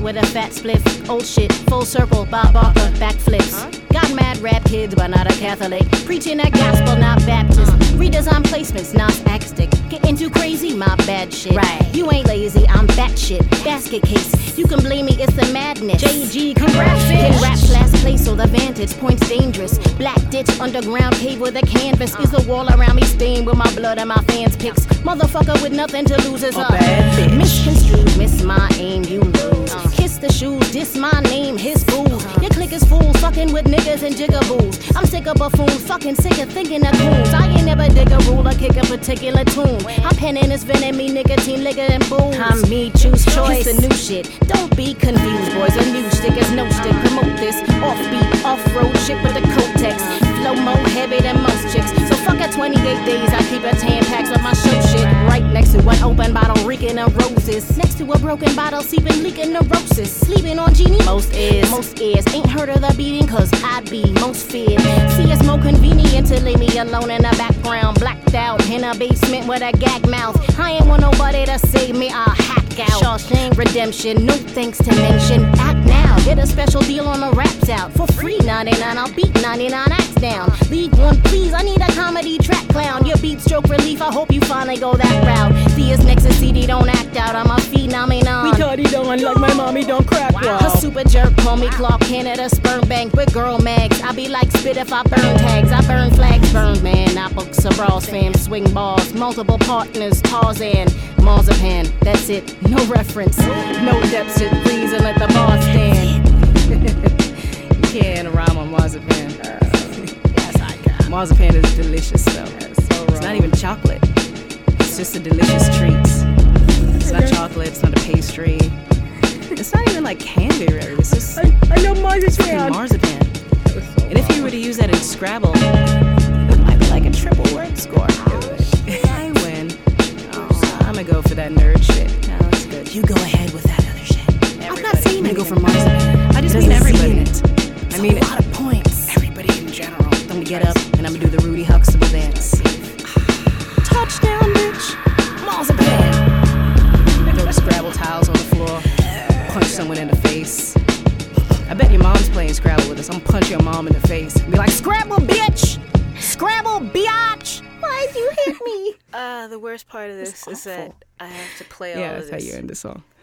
with a fat spliff. Old shit, full circle, Bob Barker, backflips. Got mad rap kids, but not a Catholic. Preaching that gospel, not Baptist. Redesign placements, not acstick. Getting too crazy, my bad shit. Right. You ain't lazy, I'm batshit. Basket case, you can blame me, it's the madness. JG, congrats, bitch. In rap last place, so the vantage point's dangerous. Black ditch, underground cave with a canvas. Is the wall around me stained with my blood and my fans' pics. Motherfucker with nothing to lose is a bad bitch. Misconstrued, miss my aim, you lose. Kiss the shoes, diss my name, his booze. Your clique is fools, fucking with niggas and jigaboos. I'm sick of buffoons, fucking sick of thinking of coons. I ain't never dig a rule or kick a particular tune. I'm penning this venom, me nicotine, liquor and booze. I'm me, choose choice. It's the new shit. Don't be confused, boys. A new stick is no stick. Promote this offbeat, off-road shit with the Kotex. Flow more heavy than most chicks. So fuck at 28 days, I keep a 10 packs of my show shit. Right next to an open bottle reeking of roses. Next to a broken bottle, seeping, leaking neurosis. Sleeping on genie, most ears. Ain't heard of the beating, cause I be most feared. See, it's more convenient to leave me alone in the background. Blacked out in a basement with a gag mouth. I ain't want nobody to save me, I'll hack out. Shawshank Redemption, no thanks to mention. Act now, get a special deal on the raps out. For free 99, I'll beat 99 acts down. Leave one please, I need a comedy track clown. Your beat stroke relief, I hope you finally go that route. Thea's next to CD, don't act out, I'm a phenomenon. We thought he don't like my mommy, don't crack. Wow. A super jerk, call me Clark Canada sperm bank with girl mags. I be like spit if I burn tags, I burn flags, burn man. I book Sabros fam, swing balls, multiple partners, Tarzan, Marzipan. That's it, no reference, no depth shit, please and let the bar stand. You can't rhyme on marzipan. Yes, I can. Marzipan is delicious though. So it's not even chocolate. It's just a delicious treat. It's not chocolate, it's not a pastry. It's not even like candy really. It's just I know marzipan. Marzipan. And if you were to use that in Scrabble, it might be like a triple word score. I win. I'm gonna go for that nerd shit. No, that's good. You go ahead with that other shit. I'm not saying I go for marzipan. I just mean everybody. I mean a lot of points. Everybody in general. I'm gonna get up and I'm gonna do the Rudy Huxtable dance. Touchdown, bitch. Marzipan. Throw the Scrabble tiles on the floor. Punch someone in the face. I bet your mom's playing Scrabble with us. I'm gonna punch your mom in the face and be like, Scrabble, bitch! Scrabble, biatch! Why'd you hit me? The worst part of this is that I have to play all of this. Yeah, that's how you end the song.